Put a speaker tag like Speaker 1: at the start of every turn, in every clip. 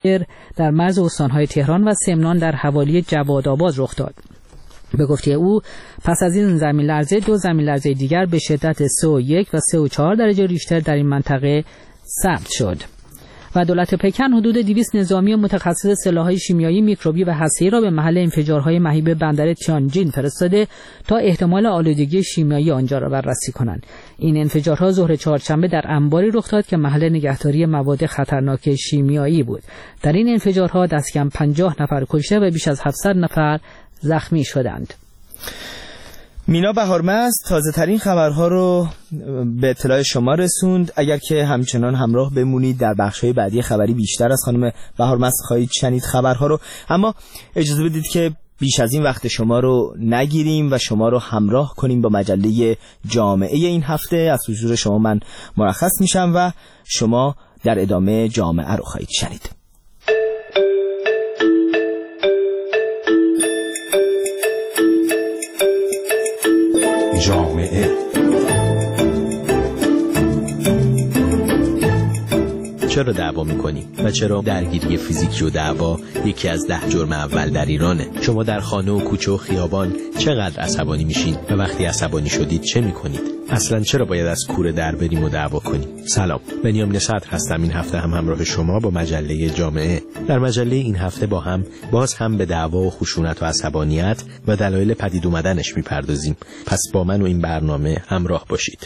Speaker 1: در مرز استان‌های تهران و سمنان در حوالی جوادآباد رخ داد. به گفته او پس از این زمین لرزه 2 زمین لرزه دیگر به شدت 3.1 و 3.4 درجه ریشتر در این منطقه ثبت شد. و دولت پکن حدود 200 نظامی متخصص سلاح‌های شیمیایی، میکروبی و هسته‌ای را به محل انفجارهای مهیب بندر تیانجین فرستاده تا احتمال آلودگی شیمیایی آنجا را بررسی کنند. این انفجارها ظهر چهارشنبه در انباری رخ داد که محل نگهداری مواد خطرناک شیمیایی بود. در این انفجارها دست کم 50 نفر کشته و بیش از 700 نفر زخمی شدند.
Speaker 2: مینا بهارمست تازه ترین خبرها رو به اطلاع شما رسوند. اگر که همچنان همراه بمونید در بخش‌های بعدی خبری بیشتر از خانم بهارمست خواهید شنید خبرها رو، اما اجازه بدید که بیش از این وقت شما رو نگیریم و شما رو همراه کنیم با مجله جامعه این هفته. از حضور شما من مرخص میشم و شما در ادامه جامعه رو خواهید شنید.
Speaker 3: جامعه چرا دعوا میکنی و چرا درگیری فیزیکی و دعوا یکی از 10 جرم اول در ایرانه؟ شما در خانه و کوچه و خیابان چقدر عصبانی میشین و وقتی عصبانی شدید چه میکنید؟ اصلا چرا باید از کوره در بریم و دعوا کنیم؟ سلام، بنیامین صدر هستم. این هفته هم همراه شما با مجله جامعه. در مجله این هفته باز هم به دعوا و خشونت و عصبانیت و دلایل پدید اومدنش میپردازیم. پس با من و این برنامه همراه باشید.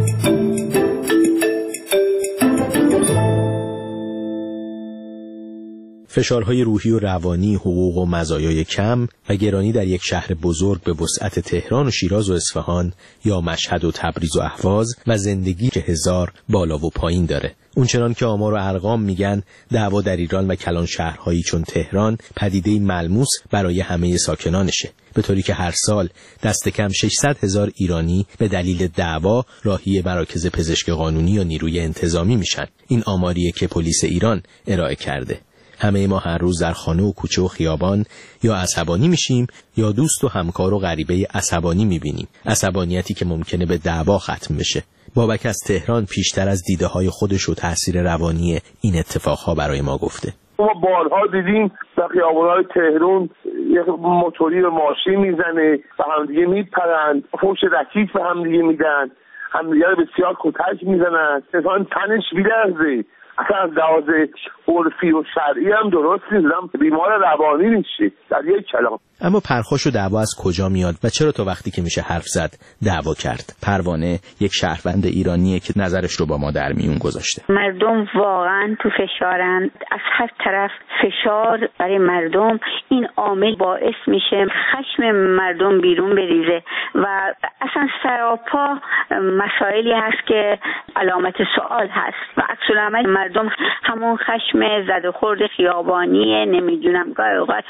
Speaker 3: فشارهای روحی و روانی، حقوق و مزایای کم و گرانی در یک شهر بزرگ به وسعت تهران و شیراز و اصفهان یا مشهد و تبریز و اهواز و زندگی که هزار بالا و پایین داره. اونچنان که آمار و ارقام میگن دعوا در ایران و کلان شهرهایی چون تهران پدیده‌ای ملموس برای همه ساکنانشه، به طوری که هر سال دست کم 600,000 ایرانی به دلیل دعوا راهی مراکز پزشک قانونی یا نیروی انتظامی میشن. این آماریه که پلیس ایران ارائه کرده. همه ما هر روز در خانه و کوچه و خیابان یا عصبانی میشیم یا دوست و همکار و غریبه عصبانی میبینیم. عصبانیتی که ممکنه به دعوا ختم بشه. بابک از تهران پیشتر از دیده های خودش و تاثیر روانی این اتفاقها برای ما گفته.
Speaker 4: ما بارها دیدیم در خیابان‌های تهران یک موتوری به ماشین میزنه و همدیگه میپرند، فوش رکیک به همدیگه میدن، همدیگه رو بسیار کتک میزنن، انسان تنش میلرزه. اصلا از لحاظ عرفی و شرعی هم درست نیست، بیمار روانی میشه در یک کلام.
Speaker 2: اما پرخاش و دعوا از کجا میاد و چرا تا وقتی که میشه حرف زد دعوا کرد؟ پروانه یک شهروند ایرانیه که نظرش رو با ما در میون گذاشته.
Speaker 5: مردم واقعا تو فشارن، از هر طرف فشار برای مردم. این عامل باعث میشه خشم مردم بیرون بریزه و اصلا سراپا مسائلی هست که علامت سوال هست و عکس العمل مردم همون خشم زد و خورد خیابانیه، نمیدونم گاهی اوقات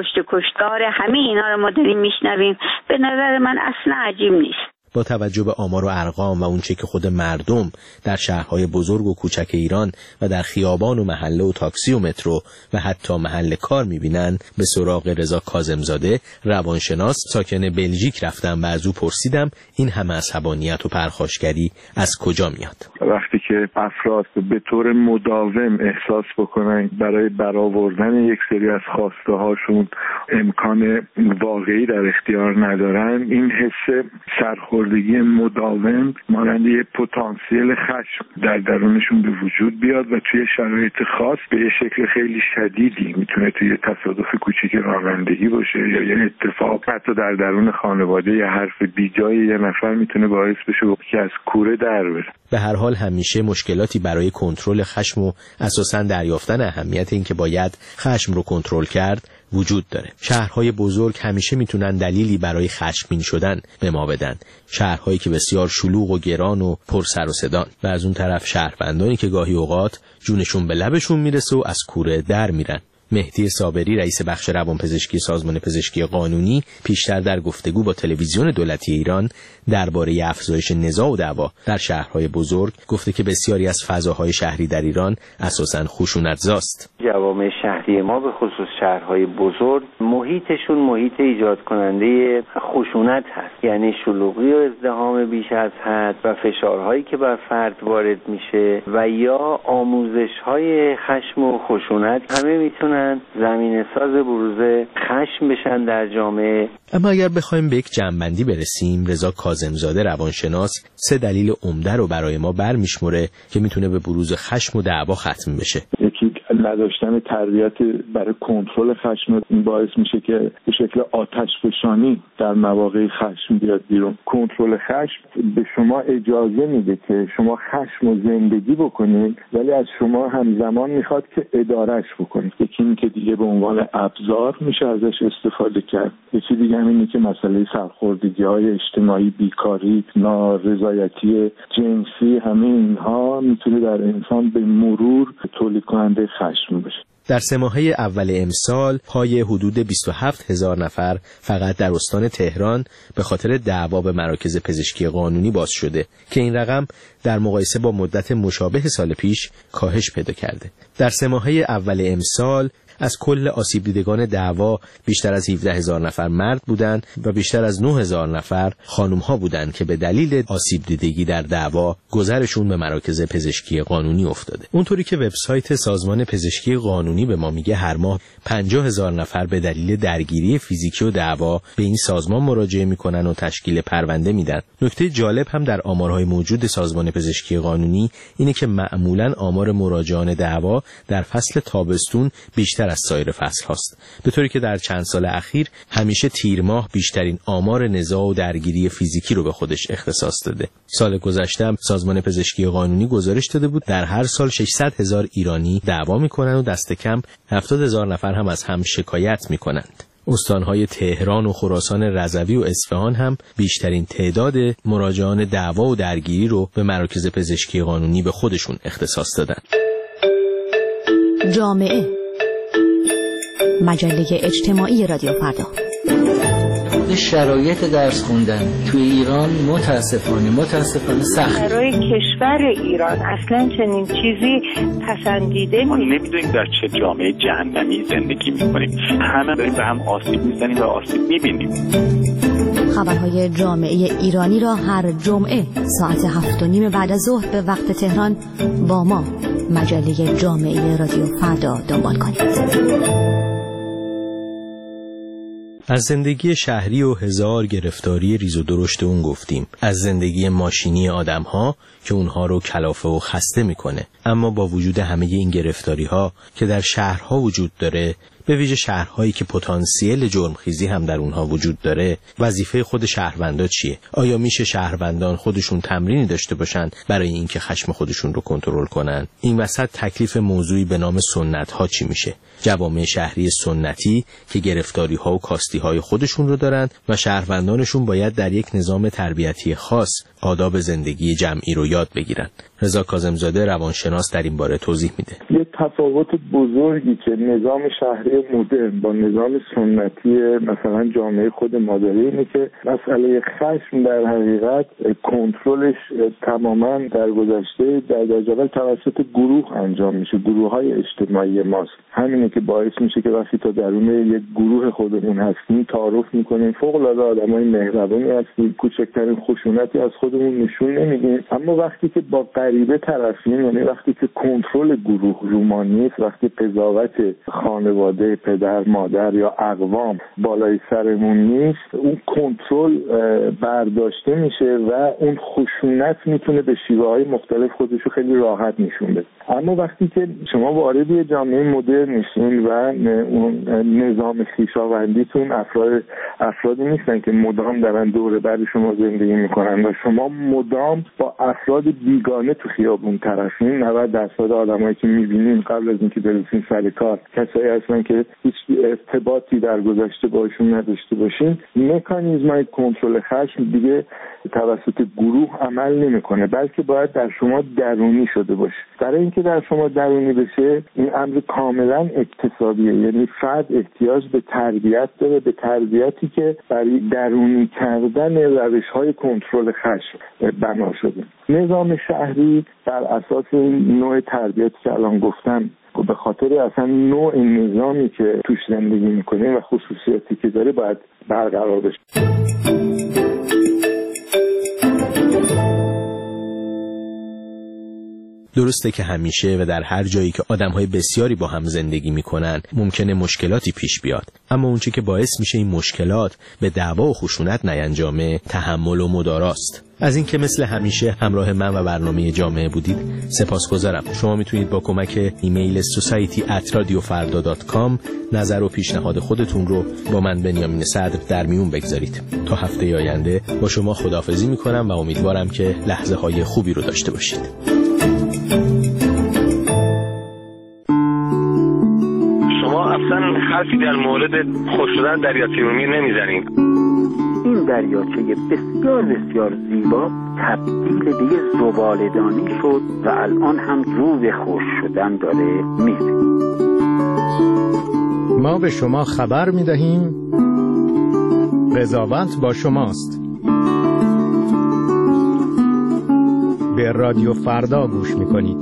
Speaker 5: کشتار، همه اینا رو ما داریم میشنویم. به نظر من اصلا عجیب نیست.
Speaker 2: با توجه به آمار و ارقام و اونچه که خود مردم در شهرهای بزرگ و کوچک ایران و در خیابان و محله و تاکسی و مترو و حتی محل کار میبینن، به سراغ رضا کاظمزاده روانشناس ساکن بلژیک رفتم و از او پرسیدم این همه عصبانیت و پرخاشگری از کجا میاد.
Speaker 6: وقتی که افراد به طور مداوم احساس بکنن برای برآوردن یک سری از خواسته هاشون امکان واقعی در اختیار ندارن، این حس سرخوردگی مداوم مانند یه پتانسیل خشم در درونشون به وجود بیاد و توی شرایط خاص به یه شکل خیلی شدیدی میتونه توی تصادف کوچیک رانندگی باشه یا یه اتفاق حتی در درون خانواده یه حرف بیجای یه نفر میتونه باعث بشه که از کوره در بره.
Speaker 2: به هر حال همیشه مشکلاتی برای کنترل خشم و اساساً دریافتن اهمیت این که باید خشم رو کنترل کرد وجود داره. شهرهای بزرگ همیشه میتونن دلیلی برای خشمگین شدن به ما بدن. شهرهایی که بسیار شلوغ و گران و پر سر و صدان و از اون طرف شهروندانی که گاهی اوقات جونشون به لبشون میرسه و از کوره در میرن.
Speaker 3: مهدی صابری رئیس بخش روانپزشکی سازمان پزشکی قانونی پیشتر در گفتگو با تلویزیون دولتی ایران درباره افزایش نزاع و دعوا در شهرهای بزرگ گفته که بسیاری از فضاهای شهری در ایران اساساً خشونت‌زاست.
Speaker 7: جوامع شهری ما به خصوص شهرهای بزرگ محیطشون محیط ایجاد کننده خشونت هست، یعنی شلوغی و ازدحام بیش از حد و فشارهایی که بر فرد وارد میشه و یا آموزش‌های خشم و خشونت همه میتونن زمینه‌ساز بروز خشم بشن در جامعه.
Speaker 3: اما اگر بخوایم به یک جمع‌بندی برسیم، رضا کاظم‌زاده روانشناس 3 دلیل عمده رو برای ما برمیشمره که میتونه به بروز خشم و دعوا ختم بشه.
Speaker 6: یکی نداشتن تربیت برای کنترل خشم باعث میشه که به شکل آتش فشانی در مواقع خشم بیاد بیرون. کنترل خشم به شما اجازه میده که شما خشم رو زندگی بکنید، ولی از شما همزمان میخواد که ادارهش بکنید. یکی این که دیگه به عنوان ابزار میشه ازش استفاده کرد. یکی دیگه اینه که مسئله سرخوردگی‌های اجتماعی، بیکاری، نارضایتی جنسی، همه اینها میتونه در انسان به مرور تولید کننده خشم بشه.
Speaker 3: در 3 ماهه اول امسال پای حدود 27,000 نفر فقط در استان تهران به خاطر دعوا به مراکز پزشکی قانونی باز شده که این رقم در مقایسه با مدت مشابه سال پیش کاهش پیدا کرده. در 3 ماهه اول امسال از کل آسیب دیدگان دعوا بیشتر از 17,000 نفر مرد بودند و بیشتر از 9,000 نفر خانم‌ها بودند که به دلیل آسیب دیدگی در دعوا گذرشون به مراکز پزشکی قانونی افتاده. اونطوری که وبسایت سازمان پزشکی قانونی به ما میگه هر ماه 50,000 نفر به دلیل درگیری فیزیکی و دعوا به این سازمان مراجعه میکنن و تشکیل پرونده میدن. نکته جالب هم در آمارهای موجود سازمان پزشکی قانونی اینه که معمولاً آمار مراجعان دعوا در فصل تابستون بیشتر از سایر فصل هاست، به طوری که در چند سال اخیر همیشه تیر ماه بیشترین آمار نزاع و درگیری فیزیکی رو به خودش اختصاص داده. سال گذشته هم سازمان پزشکی قانونی گزارش داده بود در هر سال 600,000 ایرانی دعوا میکنن و دست کم 70,000 نفر هم از هم شکایت میکنند. استانهای تهران و خراسان رضوی و اصفهان هم بیشترین تعداد مراجعان دعوا و درگیری رو به مراکز پزشکی قانونی به خودشون اختصاص دادن.
Speaker 8: جامعه، مجله اجتماعی رادیو فردا.
Speaker 9: شرایط درس خوندن توی ایران متاسفانه سخت.
Speaker 10: برای کشور ایران اصلا چنین چیزی پسندیده
Speaker 11: ما نمیدونیم در چه جامعه جهنمی زندگی میکنیم. همه داریم به هم آسیب میزنیم و آسیب میبینیم.
Speaker 8: خبرهای جامعه ایرانی را هر جمعه ساعت 7:30 بعد از ظهر به وقت تهران با ما مجله جامعه رادیو فردا دنبال کنید.
Speaker 3: از زندگی شهری و هزار گرفتاری ریز و درشت اون گفتیم، از زندگی ماشینی آدم‌ها که اونها رو کلافه و خسته میکنه. اما با وجود همه این گرفتاری‌ها که در شهرها وجود داره، به ویژه شهرهایی که پتانسیل جرمخیزی هم در اونها وجود داره، وظیفه خود شهروندا چیه؟ آیا میشه شهروندان خودشون تمرینی داشته باشن برای اینکه خشم خودشون رو کنترل کنن؟ این وسط تکلیف موضوعی به نام سنت‌ها چی میشه؟ جوامع شهری سنتی که گرفتاری‌ها و کاستی‌های خودشون رو دارن و شهروندانشون باید در یک نظام تربیتی خاص آداب زندگی جمعی رو یاد بگیرن. رضا کاظم‌زاده روانشناس در این باره توضیح میده.
Speaker 6: یه تفاوت بزرگی که نظام شهری مدرن با نظام سنتی مثلا جامعه خود مادری اینه که مسئله خشم در حقیقت کنترلش تماما در گذشته در درجه اول توسط گروه انجام میشه. گروه‌های اجتماعی ماست. همینه که باعث میشه که وقتی تا درون یک گروه خودمون هستیم تعارف میکنیم، فوق‌العاده آدمای مهربانی هستیم، کوچکترین خشونتی از خودمون نشون نمیدیم. اما وقتی که با غریبه طرفیم، یعنی وقتی که کنترل گروه روما نیست، وقتی قضاوت خانواده، پدر، مادر یا اقوام بالای سرمون نیست، اون کنترل برداشته میشه و اون خشونت میتونه به شیوه‌های مختلف خودشو خیلی راحت نشون بده. اما وقتی که شما وارد یه جامعه مدرن میشین و اون نظام خویشاوندیتون افرادی نیستن که مدام دارن دور بر شما زندگی میکنن و شما مدام با افراد بیگانه تو خیابون طرفیم. 90% آدمایی که می‌بینیم قبل از اینکه برسیم سر کار کسایی هستن که هیچ ارتباطی در گذشته باشون نداشته باشین. مکانیزم‌های کنترل خشم دیگه توسط گروه عمل نمی‌کنه، بلکه باید در شما درونی شده باشه. برای اینکه در شما درونی بشه این امر کاملا اکتسابیه، یعنی فرد احتیاج به تربیت داره، به تربیتی که برای درونی کردن روش‌های کنترل خشم بنا شده. نظام شهری بر اساس این نوع تربیتی که الان گفتم، به خاطر اصلا نوع نظامی که توش زندگی میکنیم و خصوصیاتی که داره باید برقرار بشه.
Speaker 3: درسته که همیشه و در هر جایی که آدم‌های بسیاری با هم زندگی می‌کنن ممکنه مشکلاتی پیش بیاد، اما اون چیزی که باعث میشه این مشکلات به دعوا و خشونت نیانجامه تحمل و مداراست. از اینکه مثل همیشه همراه من و برنامه جامعه بودید سپاسگزارم. شما میتونید با کمک ایمیل society@radiofarda.com نظر و پیشنهاد خودتون رو با من بنیامین صدر در میون بگذارید. تا هفته آینده با شما خداحافظی میکنم و امیدوارم که لحظه های خوبی رو داشته باشید.
Speaker 4: شما اصلا حرفی در مورد خوش شدن دریاچه ارومیه نمیزنید.
Speaker 7: این دریاچه بسیار بسیار زیبا تبدیل به یه زباله‌دانی شد و الان هم رو به خشک شدن داره میره.
Speaker 12: ما به شما خبر میدهیم قضاوت با شماست. به رادیو فردا گوش میکنید.